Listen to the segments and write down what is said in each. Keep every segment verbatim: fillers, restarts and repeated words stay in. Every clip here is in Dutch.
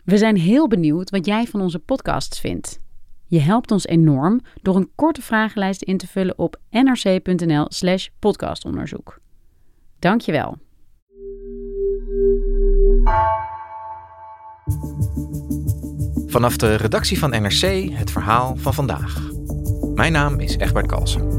We zijn heel benieuwd wat jij van onze podcasts vindt. Je helpt ons enorm door een korte vragenlijst in te vullen op nrc.nl slash podcastonderzoek. Dank je wel. Vanaf de redactie van N R C het verhaal van vandaag. Mijn naam is Egbert Kalsen.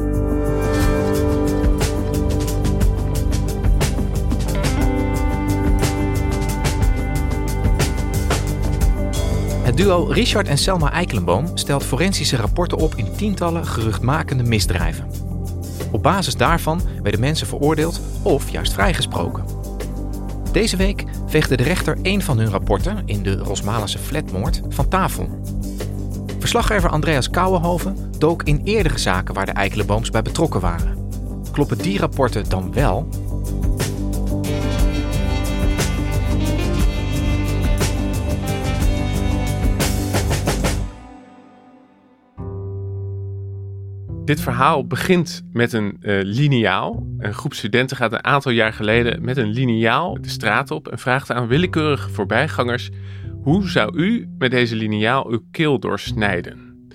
Het duo Richard en Selma Eikelenboom stelt forensische rapporten op in tientallen geruchtmakende misdrijven. Op basis daarvan werden mensen veroordeeld of juist vrijgesproken. Deze week veegde de rechter één van hun rapporten in de Rosmalense flatmoord van tafel. Verslaggever Andreas Kouwenhoven dook in eerdere zaken waar de Eikelenbooms bij betrokken waren. Kloppen die rapporten dan wel? Dit verhaal begint met een uh, liniaal. Een groep studenten gaat een aantal jaar geleden met een liniaal de straat op en vraagt aan willekeurige voorbijgangers: hoe zou u met deze liniaal uw keel doorsnijden?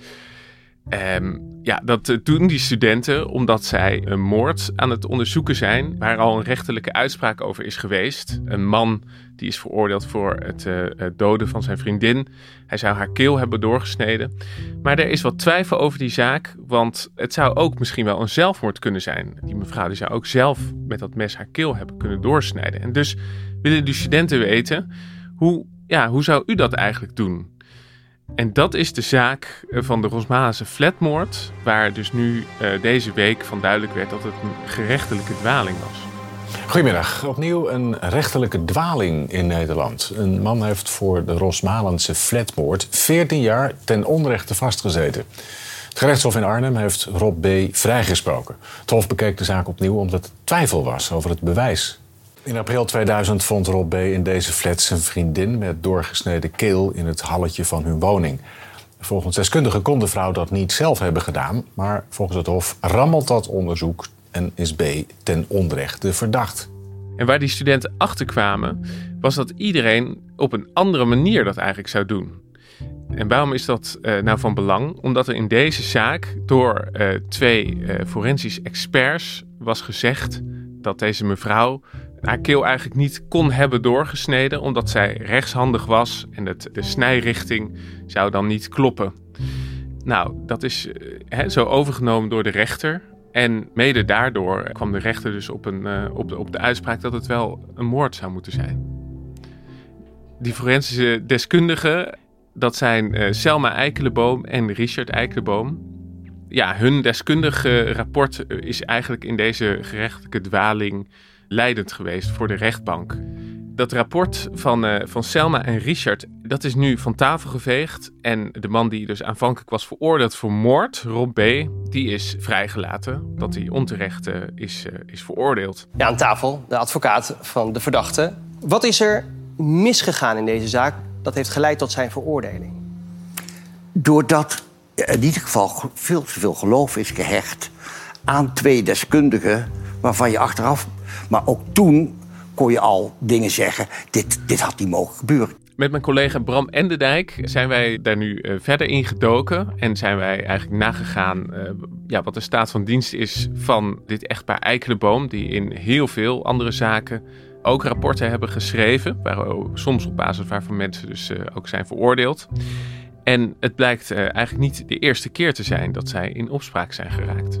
Um, ja, dat doen die studenten omdat zij een moord aan het onderzoeken zijn, waar al een rechterlijke uitspraak over is geweest. Een man die is veroordeeld voor het, uh, het doden van zijn vriendin. Hij zou haar keel hebben doorgesneden. Maar er is wat twijfel over die zaak, want het zou ook misschien wel een zelfmoord kunnen zijn. Die mevrouw die zou ook zelf met dat mes haar keel hebben kunnen doorsnijden. En dus willen de studenten weten, hoe, ja, hoe zou u dat eigenlijk doen? En dat is de zaak van de Rosmalense flatmoord, waar dus nu uh, deze week van duidelijk werd dat het een gerechtelijke dwaling was. Goedemiddag. Opnieuw een rechterlijke dwaling in Nederland. Een man heeft voor de Rosmalense flatmoord veertien jaar ten onrechte vastgezeten. Het gerechtshof in Arnhem heeft Rob B. vrijgesproken. Het hof bekeek de zaak opnieuw omdat er twijfel was over het bewijs. In april tweeduizend vond Rob B. in deze flat zijn vriendin met doorgesneden keel in het halletje van hun woning. Volgens deskundigen kon de vrouw dat niet zelf hebben gedaan, maar volgens het hof rammelt dat onderzoek en is B. ten onrechte verdacht. En waar die studenten achter kwamen, was dat iedereen op een andere manier dat eigenlijk zou doen. En waarom is dat uh, nou van belang? Omdat er in deze zaak door uh, twee uh, forensisch experts was gezegd dat deze mevrouw haar keel eigenlijk niet kon hebben doorgesneden, omdat zij rechtshandig was en het, de snijrichting zou dan niet kloppen. Nou, dat is uh, he, zo overgenomen door de rechter. En mede daardoor kwam de rechter dus op, een, uh, op, de, op de uitspraak dat het wel een moord zou moeten zijn. Die forensische deskundigen, dat zijn uh, Selma Eikelenboom en Richard Eikelenboom. Ja, hun deskundige rapport is eigenlijk in deze gerechtelijke dwaling leidend geweest voor de rechtbank. Dat rapport van, uh, van Selma en Richard, dat is nu van tafel geveegd. En de man die dus aanvankelijk was veroordeeld voor moord, Rob B., die is vrijgelaten. Dat hij onterecht uh, is, uh, is veroordeeld. Ja, aan tafel, de advocaat van de verdachte. Wat is er misgegaan in deze zaak dat heeft geleid tot zijn veroordeling? Doordat in ieder geval veel te veel geloof is gehecht aan twee deskundigen waarvan je achteraf, maar ook toen kon je al dingen zeggen, dit, dit had niet mogen gebeuren. Met mijn collega Bram Enderdijk zijn wij daar nu uh, verder in gedoken en zijn wij eigenlijk nagegaan uh, ja, wat de staat van dienst is van dit echtpaar Eikelenboom, die in heel veel andere zaken ook rapporten hebben geschreven, waar soms op basis waarvan mensen dus uh, ook zijn veroordeeld. En het blijkt uh, eigenlijk niet de eerste keer te zijn dat zij in opspraak zijn geraakt.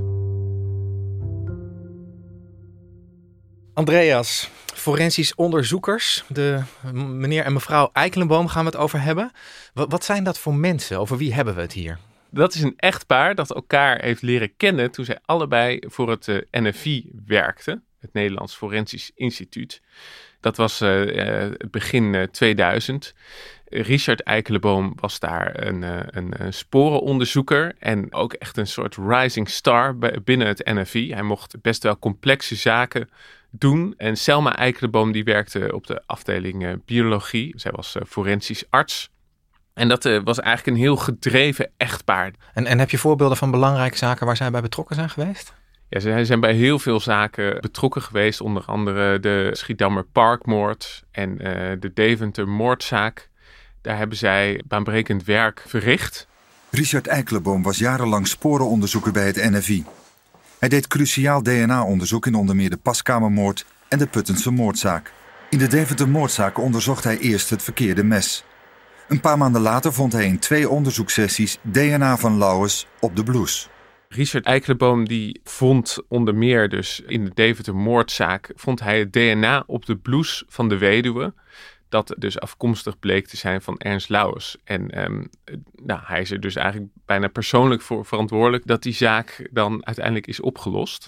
Andreas, forensisch onderzoekers, de meneer en mevrouw Eikelenboom gaan we het over hebben. Wat, wat zijn dat voor mensen? Over wie hebben we het hier? Dat is een echtpaar dat elkaar heeft leren kennen toen zij allebei voor het uh, N F I werkten, het Nederlands Forensisch Instituut. Dat was uh, uh, begin uh, tweeduizend. Richard Eikelenboom was daar een, een, een sporenonderzoeker en ook echt een soort rising star binnen het N F I. Hij mocht best wel complexe zaken doen. En Selma Eikelenboom die werkte op de afdeling uh, biologie. Zij was uh, forensisch arts. En dat uh, was eigenlijk een heel gedreven echtpaar. En, en heb je voorbeelden van belangrijke zaken waar zij bij betrokken zijn geweest? Ja, ze zijn bij heel veel zaken betrokken geweest. Onder andere de Schiedammer Parkmoord en uh, de Deventer moordzaak. Daar hebben zij baanbrekend werk verricht. Richard Eikelenboom was jarenlang sporenonderzoeker bij het N F I. Hij deed cruciaal D N A-onderzoek in onder meer de Paskamermoord en de Puttense moordzaak. In de Deventer-moordzaak onderzocht hij eerst het verkeerde mes. Een paar maanden later vond hij in twee onderzoekssessies D N A van Lauwers op de blouse. Richard Eikelenboom die vond onder meer dus in de Deventer-moordzaak vond hij het D N A op de blouse van de weduwe. Dat dus afkomstig bleek te zijn van Ernst Lauwers. En um, nou, hij is er dus eigenlijk bijna persoonlijk voor verantwoordelijk dat die zaak dan uiteindelijk is opgelost.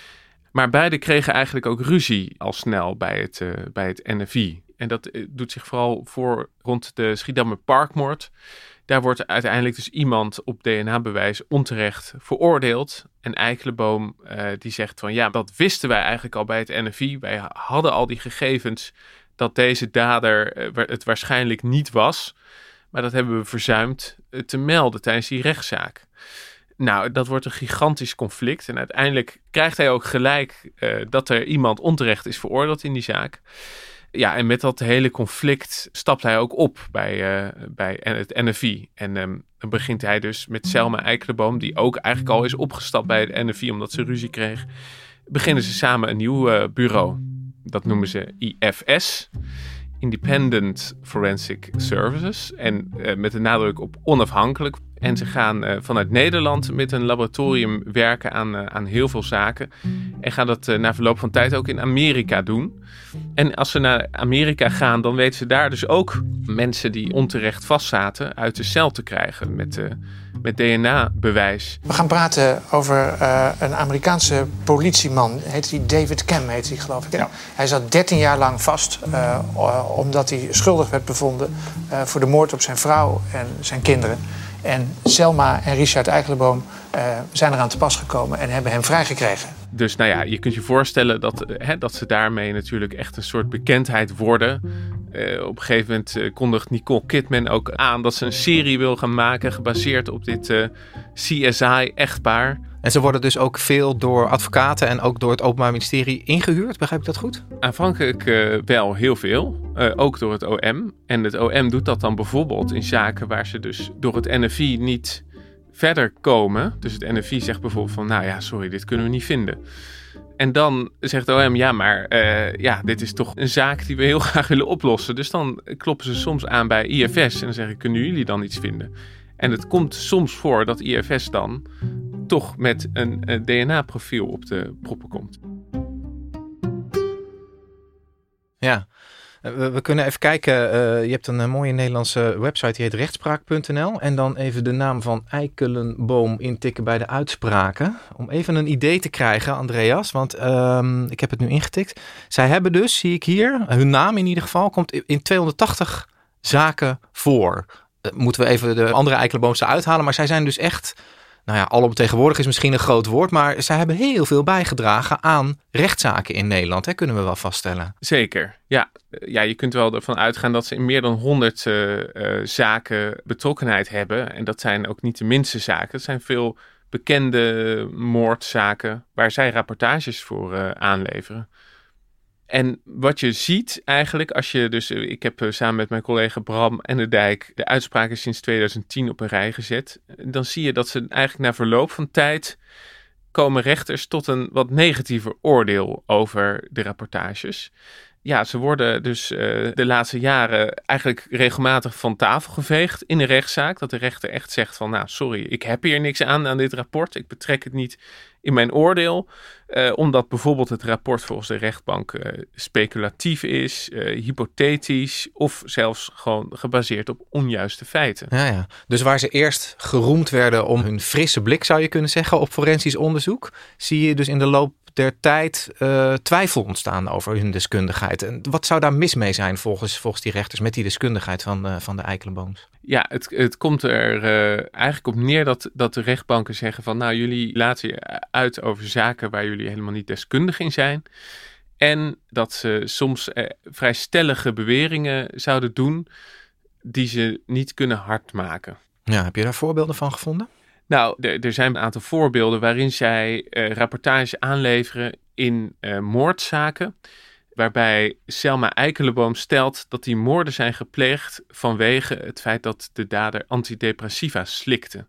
Maar beide kregen eigenlijk ook ruzie al snel bij het, uh, bij het N F I. En dat uh, doet zich vooral voor rond de Schiedammer Parkmoord. Daar wordt uiteindelijk dus iemand op D N A-bewijs onterecht veroordeeld. En Eikelenboom uh, die zegt van ja, dat wisten wij eigenlijk al bij het N F I. Wij hadden al die gegevens dat deze dader uh, het waarschijnlijk niet was. Maar dat hebben we verzuimd uh, te melden tijdens die rechtszaak. Nou, dat wordt een gigantisch conflict. En uiteindelijk krijgt hij ook gelijk uh, dat er iemand onterecht is veroordeeld in die zaak. Ja, en met dat hele conflict stapt hij ook op bij, uh, bij het N F I. En um, dan begint hij dus met Selma Eikelenboom, die ook eigenlijk al is opgestapt bij het N F I omdat ze ruzie kreeg. Beginnen ze samen een nieuw uh, bureau. Dat noemen ze I F S, Independent Forensic Services. En uh, met de nadruk op onafhankelijk. En ze gaan uh, vanuit Nederland met een laboratorium werken aan, uh, aan heel veel zaken. En gaan dat uh, na verloop van tijd ook in Amerika doen. En als ze naar Amerika gaan, dan weten ze daar dus ook mensen die onterecht vastzaten uit de cel te krijgen met, uh, met D N A-bewijs. We gaan praten over uh, een Amerikaanse politieman. Heet hij David Kem, heet hij geloof ik. Ja. Hij zat dertien jaar lang vast uh, omdat hij schuldig werd bevonden uh, voor de moord op zijn vrouw en zijn kinderen. En Selma en Richard Eikelenboom uh, zijn eraan te pas gekomen en hebben hem vrijgekregen. Dus nou ja, je kunt je voorstellen dat, hè, dat ze daarmee natuurlijk echt een soort bekendheid worden. Uh, op een gegeven moment uh, kondigt Nicole Kidman ook aan dat ze een serie wil gaan maken gebaseerd op dit uh, C S I-echtpaar. En ze worden dus ook veel door advocaten en ook door het Openbaar Ministerie ingehuurd. Begrijp ik dat goed? Aanvankelijk uh, wel heel veel, uh, ook door het O M. En het O M doet dat dan bijvoorbeeld in zaken waar ze dus door het N F I niet verder komen. Dus het N F I zegt bijvoorbeeld van, nou ja, sorry, dit kunnen we niet vinden. En dan zegt het O M, ja, maar uh, ja, dit is toch een zaak die we heel graag willen oplossen. Dus dan kloppen ze soms aan bij I F S en dan zeggen, kunnen jullie dan iets vinden? En het komt soms voor dat I F S dan toch met een, een D N A-profiel op de proppen komt. Ja, we, we kunnen even kijken. Uh, je hebt een, een mooie Nederlandse website, die heet rechtspraak punt n l. En dan even de naam van Eikelenboom intikken bij de uitspraken. Om even een idee te krijgen, Andreas. Want um, ik heb het nu ingetikt. Zij hebben dus, zie ik hier, hun naam in ieder geval, komt in tweehonderdtachtig zaken voor. Uh, moeten we even de andere Eikelenbooms uithalen. Maar zij zijn dus echt, nou ja, alomtegenwoordig is misschien een groot woord, maar zij hebben heel veel bijgedragen aan rechtszaken in Nederland, hè, kunnen we wel vaststellen. Zeker, ja. Ja, je kunt wel ervan uitgaan dat ze in meer dan honderd uh, uh, zaken betrokkenheid hebben. En dat zijn ook niet de minste zaken. Het zijn veel bekende moordzaken waar zij rapportages voor uh, aanleveren. En wat je ziet eigenlijk, als je dus, ik heb samen met mijn collega Bram en de Dijk de uitspraken sinds tweeduizend tien op een rij gezet. Dan zie je dat ze eigenlijk na verloop van tijd komen rechters tot een wat negatiever oordeel over de rapportages. Ja, ze worden dus uh, de laatste jaren eigenlijk regelmatig van tafel geveegd in een rechtszaak. Dat de rechter echt zegt van, nou sorry, ik heb hier niks aan aan dit rapport. Ik betrek het niet in mijn oordeel. Uh, omdat bijvoorbeeld het rapport volgens de rechtbank uh, speculatief is, uh, hypothetisch of zelfs gewoon gebaseerd op onjuiste feiten. Ja, ja. Dus waar ze eerst geroemd werden om hun frisse blik, zou je kunnen zeggen, op forensisch onderzoek, zie je dus in de loop der tijd uh, twijfel ontstaan over hun deskundigheid. En wat zou daar mis mee zijn volgens, volgens die rechters met die deskundigheid van, uh, van de Eikelenbooms? Ja, het, het komt er uh, eigenlijk op neer dat, dat de rechtbanken zeggen van, nou, jullie laten je uit over zaken waar jullie helemaal niet deskundig in zijn. En dat ze soms uh, vrij stellige beweringen zouden doen die ze niet kunnen hardmaken. Ja, heb je daar voorbeelden van gevonden? Nou, er, er zijn een aantal voorbeelden waarin zij uh, rapportages aanleveren in uh, moordzaken waarbij Selma Eikelenboom stelt dat die moorden zijn gepleegd vanwege het feit dat de dader antidepressiva slikte.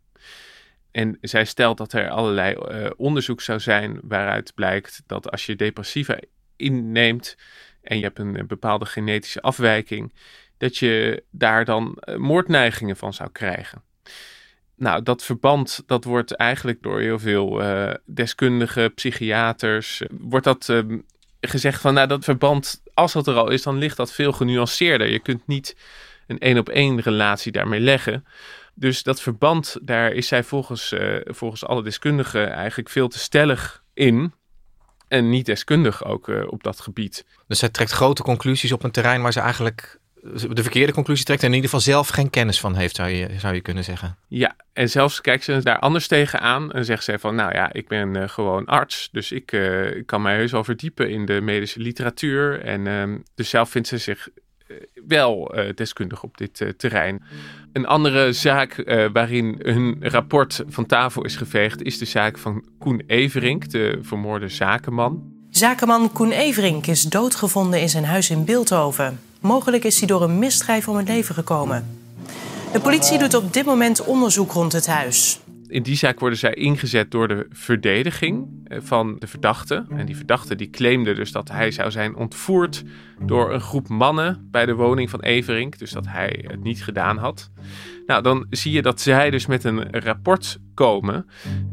En zij stelt dat er allerlei uh, onderzoek zou zijn waaruit blijkt dat als je depressiva inneemt en je hebt een, een bepaalde genetische afwijking, dat je daar dan uh, moordneigingen van zou krijgen. Nou, dat verband, dat wordt eigenlijk door heel veel uh, deskundigen, psychiaters, uh, wordt dat uh, gezegd van, nou, dat verband, als dat er al is, dan ligt dat veel genuanceerder. Je kunt niet een één-op-één relatie daarmee leggen. Dus dat verband, daar is zij volgens, uh, volgens alle deskundigen eigenlijk veel te stellig in. En niet deskundig ook uh, op dat gebied. Dus zij trekt grote conclusies op een terrein waar ze eigenlijk de verkeerde conclusie trekt en in ieder geval zelf geen kennis van heeft, zou je, zou je kunnen zeggen. Ja, en zelfs kijkt ze daar anders tegenaan en zegt ze van, nou ja, ik ben uh, gewoon arts, dus ik uh, kan mij heus wel verdiepen in de medische literatuur. En uh, dus zelf vindt ze zich uh, wel uh, deskundig op dit uh, terrein. Een andere zaak uh, waarin hun rapport van tafel is geveegd is de zaak van Koen Everink, de vermoorde zakenman. Zakenman Koen Everink is doodgevonden in zijn huis in Bilthoven. Mogelijk is hij door een misdrijf om het leven gekomen. De politie doet op dit moment onderzoek rond het huis. In die zaak worden zij ingezet door de verdediging van de verdachte. En die verdachte die claimde dus dat hij zou zijn ontvoerd door een groep mannen bij de woning van Everink. Dus dat hij het niet gedaan had. Nou, dan zie je dat zij dus met een rapport komen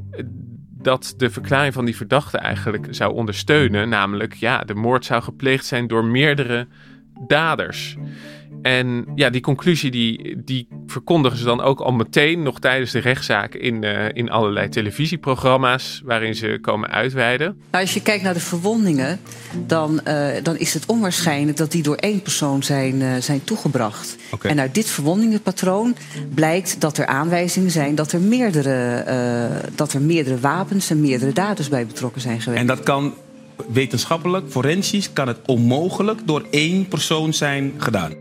dat de verklaring van die verdachte eigenlijk zou ondersteunen. Namelijk, ja, de moord zou gepleegd zijn door meerdere daders. En ja, die conclusie die, die verkondigen ze dan ook al meteen nog tijdens de rechtszaak in, uh, in allerlei televisieprogramma's waarin ze komen uitweiden. Nou, als je kijkt naar de verwondingen, dan, uh, dan is het onwaarschijnlijk dat die door één persoon zijn, uh, zijn toegebracht. Okay. En uit dit verwondingenpatroon blijkt dat er aanwijzingen zijn dat er meerdere, uh, dat er meerdere wapens en meerdere daders bij betrokken zijn geweest. En dat kan wetenschappelijk, forensisch, kan het onmogelijk door één persoon zijn gedaan.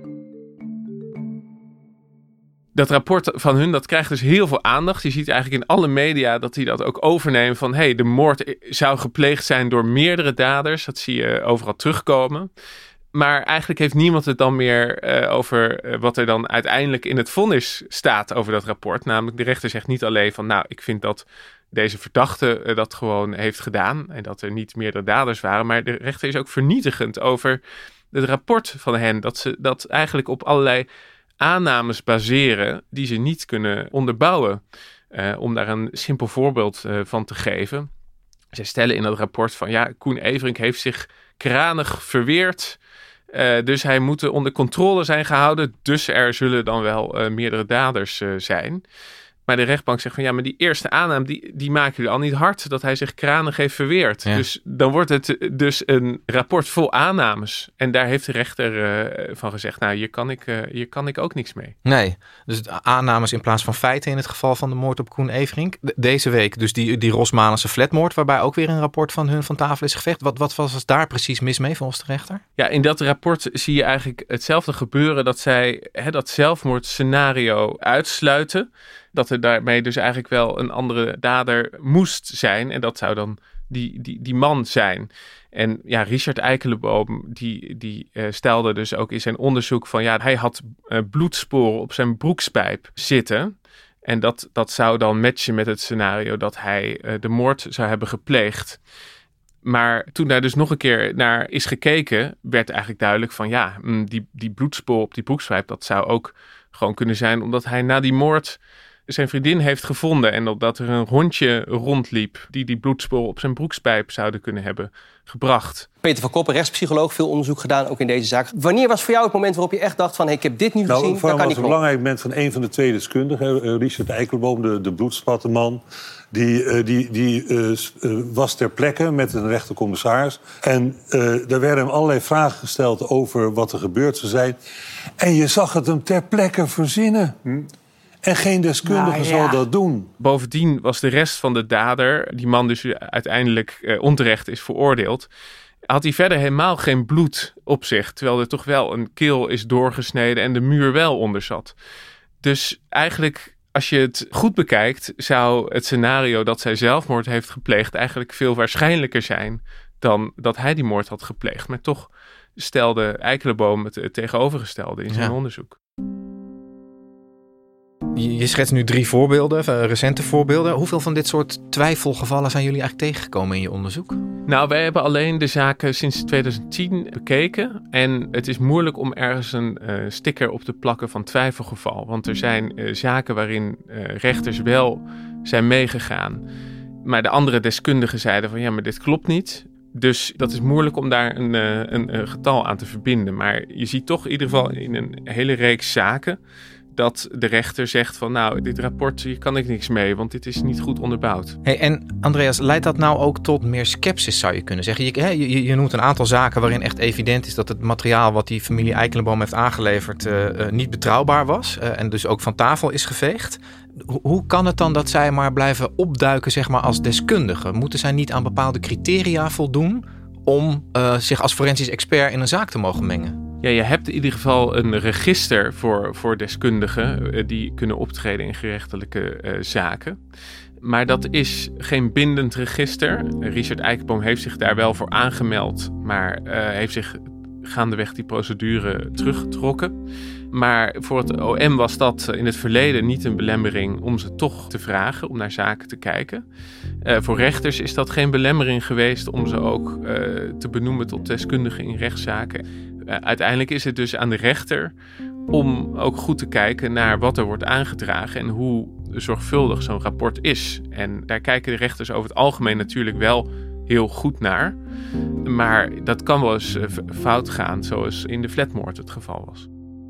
Dat rapport van hun, dat krijgt dus heel veel aandacht. Je ziet eigenlijk in alle media dat die dat ook overnemen van, hey, de moord zou gepleegd zijn door meerdere daders. Dat zie je overal terugkomen. Maar eigenlijk heeft niemand het dan meer uh, over uh, wat er dan uiteindelijk in het vonnis staat over dat rapport. Namelijk, de rechter zegt niet alleen van, nou, ik vind dat deze verdachte uh, dat gewoon heeft gedaan en dat er niet meerdere daders waren. Maar de rechter is ook vernietigend over het rapport van hen. Dat ze dat eigenlijk op allerlei aannames baseren die ze niet kunnen onderbouwen. Uh, om daar een simpel voorbeeld uh, van te geven. Zij stellen in dat rapport van, ja, Koen Everink heeft zich kranig verweerd. Uh, dus hij moet onder controle zijn gehouden. Dus er zullen dan wel uh, meerdere daders uh, zijn. Maar de rechtbank zegt van, ja, maar die eerste aanname, die, die maken jullie al niet hard, dat hij zich kranig heeft verweerd. Ja. Dus dan wordt het dus een rapport vol aannames. En daar heeft de rechter uh, van gezegd, nou, hier kan, ik, uh, hier kan ik ook niks mee. Nee, dus aannames in plaats van feiten in het geval van de moord op Koen Everink. Deze week dus die, die Rosmalense flatmoord, waarbij ook weer een rapport van hun van tafel is geveegd. Wat, wat was daar precies mis mee volgens de rechter? Ja, in dat rapport zie je eigenlijk hetzelfde gebeuren, dat zij hè, dat zelfmoordscenario uitsluiten. Dat er daarmee dus eigenlijk wel een andere dader moest zijn. En dat zou dan die, die, die man zijn. En ja, Richard Eikelenboom, die, die uh, stelde dus ook in zijn onderzoek van, ja, hij had uh, bloedsporen op zijn broekspijp zitten. En dat, dat zou dan matchen met het scenario dat hij uh, de moord zou hebben gepleegd. Maar toen daar dus nog een keer naar is gekeken, werd eigenlijk duidelijk van, ja, die, die bloedsporen op die broekspijp, dat zou ook gewoon kunnen zijn omdat hij na die moord zijn vriendin heeft gevonden en dat er een hondje rondliep die die bloedsporen op zijn broekspijp zouden kunnen hebben gebracht. Peter van Koppen, rechtspsycholoog, veel onderzoek gedaan, ook in deze zaak. Wanneer was voor jou het moment waarop je echt dacht van, hey, ik heb dit nu nou, gezien, dat kan niet was een belangrijk moment van een van de twee deskundigen, Richard Eikelenboom, de, de bloedspattenman. Die, uh, die, die uh, uh, was ter plekke met een rechtercommissaris. En uh, er werden hem allerlei vragen gesteld over wat er gebeurd zou zijn. En je zag het hem ter plekke verzinnen. Hm? En geen deskundige nou, ja. zal dat doen. Bovendien was de rest van de dader, die man dus uiteindelijk uh, onterecht is veroordeeld, had hij verder helemaal geen bloed op zich. Terwijl er toch wel een keel is doorgesneden en de muur wel onder zat. Dus eigenlijk, als je het goed bekijkt, zou het scenario dat zij zelfmoord heeft gepleegd eigenlijk veel waarschijnlijker zijn dan dat hij die moord had gepleegd. Maar toch stelde Eikelenboom het, het tegenovergestelde in zijn ja. onderzoek. Je, je schetst nu drie voorbeelden, uh, recente voorbeelden. Hoeveel van dit soort twijfelgevallen zijn jullie eigenlijk tegengekomen in je onderzoek? Nou, wij hebben alleen de zaken sinds twintig tien bekeken. En het is moeilijk om ergens een uh, sticker op te plakken van twijfelgeval. Want er zijn uh, zaken waarin uh, rechters wel zijn meegegaan. Maar de andere deskundigen zeiden van ja, maar dit klopt niet. Dus dat is moeilijk om daar een, uh, een, een getal aan te verbinden. Maar je ziet toch in ieder geval in een hele reeks zaken dat de rechter zegt van nou, dit rapport, hier kan ik niks mee, want dit is niet goed onderbouwd. Hey, en Andreas, leidt dat nou ook tot meer scepsis, zou je kunnen zeggen? Je, je, je noemt een aantal zaken waarin echt evident is dat het materiaal wat die familie Eikelenboom heeft aangeleverd uh, uh, niet betrouwbaar was uh, en dus ook van tafel is geveegd. Ho- hoe kan het dan dat zij maar blijven opduiken, zeg maar, als deskundigen? Moeten zij niet aan bepaalde criteria voldoen om uh, zich als forensisch expert in een zaak te mogen mengen? Ja, je hebt in ieder geval een register voor, voor deskundigen uh, die kunnen optreden in gerechtelijke uh, zaken. Maar dat is geen bindend register. Richard Eikelenboom heeft zich daar wel voor aangemeld, maar uh, heeft zich gaandeweg die procedure teruggetrokken. Maar voor het O M was dat in het verleden niet een belemmering om ze toch te vragen, om naar zaken te kijken. Uh, voor rechters is dat geen belemmering geweest om ze ook uh, te benoemen tot deskundigen in rechtszaken. Uh, uiteindelijk is het dus aan de rechter om ook goed te kijken naar wat er wordt aangedragen en hoe zorgvuldig zo'n rapport is. En daar kijken de rechters over het algemeen natuurlijk wel heel goed naar. Maar dat kan wel eens fout gaan, zoals in de flatmoord het geval was.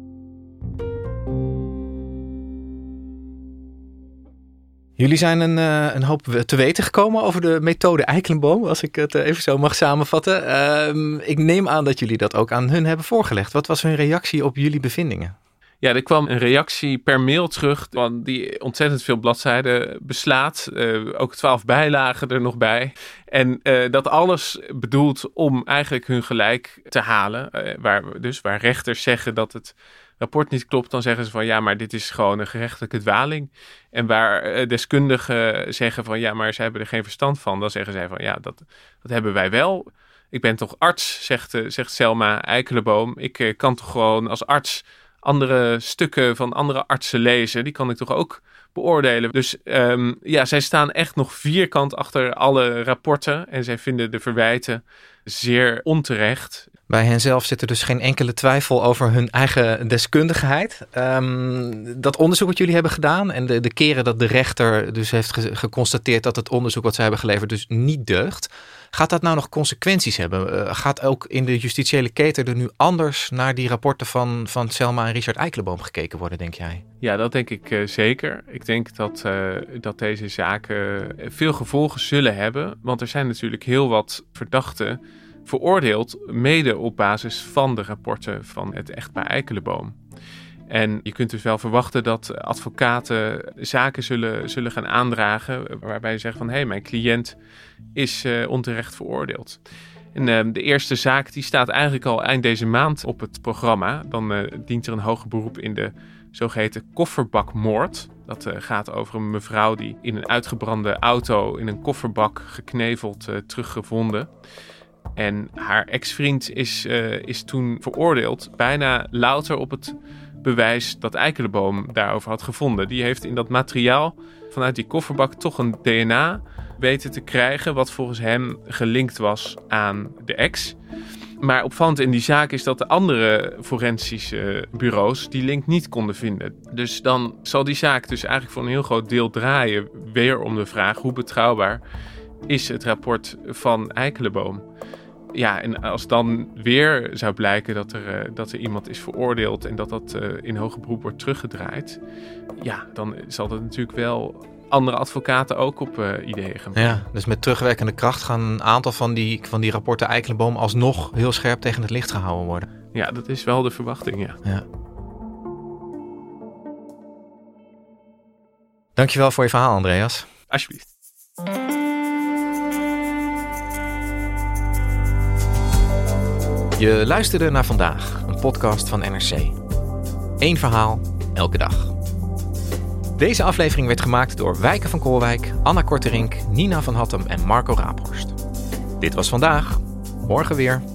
Jullie zijn een, uh, een hoop te weten gekomen over de methode Eikelenboom, als ik het even zo mag samenvatten. Uh, ik neem aan dat jullie dat ook aan hun hebben voorgelegd. Wat was hun reactie op jullie bevindingen? Ja, er kwam een reactie per mail terug, die ontzettend veel bladzijden beslaat. Uh, ook twaalf bijlagen er nog bij. En uh, dat alles bedoeld om eigenlijk hun gelijk te halen. Uh, waar, dus waar rechters zeggen dat het rapport niet klopt, dan zeggen ze van ja, maar dit is gewoon een gerechtelijke dwaling. En waar uh, deskundigen zeggen van ja, maar ze hebben er geen verstand van, dan zeggen zij van ja, dat, dat hebben wij wel. Ik ben toch arts, zegt, uh, zegt Selma Eikelenboom. Ik uh, kan toch gewoon als arts andere stukken van andere artsen lezen. Die kan ik toch ook beoordelen. Dus um, ja, zij staan echt nog vierkant achter alle rapporten. En zij vinden de verwijten zeer onterecht. Bij hen zelf zit er dus geen enkele twijfel over hun eigen deskundigheid. Um, dat onderzoek wat jullie hebben gedaan en de, de keren dat de rechter dus heeft ge- geconstateerd dat het onderzoek wat zij hebben geleverd dus niet deugt. Gaat dat nou nog consequenties hebben? Uh, gaat ook in de justitiële keten er nu anders naar die rapporten van, van Selma en Richard Eikelenboom gekeken worden, denk jij? Ja, dat denk ik uh, zeker. Ik denk dat, uh, dat deze zaken veel gevolgen zullen hebben. Want er zijn natuurlijk heel wat verdachten veroordeeld, mede op basis van de rapporten van het echtpaar Eikelenboom. En je kunt dus wel verwachten dat advocaten zaken zullen, zullen gaan aandragen waarbij ze zeggen van hé, hey, mijn cliënt is uh, onterecht veroordeeld. En uh, de eerste zaak die staat eigenlijk al eind deze maand op het programma. Dan uh, dient er een hoger beroep in de zogeheten kofferbakmoord. Dat uh, gaat over een mevrouw die in een uitgebrande auto in een kofferbak gekneveld uh, teruggevonden. En haar ex-vriend is, uh, is toen veroordeeld, bijna louter op het bewijs dat Eikelenboom daarover had gevonden. Die heeft in dat materiaal vanuit die kofferbak toch een D N A weten te krijgen, wat volgens hem gelinkt was aan de ex. Maar opvallend in die zaak is dat de andere forensische bureaus die link niet konden vinden. Dus dan zal die zaak dus eigenlijk voor een heel groot deel draaien weer om de vraag hoe betrouwbaar is het rapport van Eikelenboom. Ja, en als dan weer zou blijken dat er, uh, dat er iemand is veroordeeld en dat dat uh, in hoger beroep wordt teruggedraaid, ja, dan zal dat natuurlijk wel andere advocaten ook op uh, ideeën gaan brengen. Ja, dus met terugwerkende kracht gaan een aantal van die, van die rapporten Eikelenboom alsnog heel scherp tegen het licht gehouden worden. Ja, dat is wel de verwachting, ja. ja. Dankjewel voor je verhaal, Andreas. Alsjeblieft. Je luisterde naar Vandaag, een podcast van N R C. Eén verhaal, elke dag. Deze aflevering werd gemaakt door Wijken van Koolwijk, Anna Korterink, Nina van Hattem en Marco Raaphorst. Dit was Vandaag, morgen weer.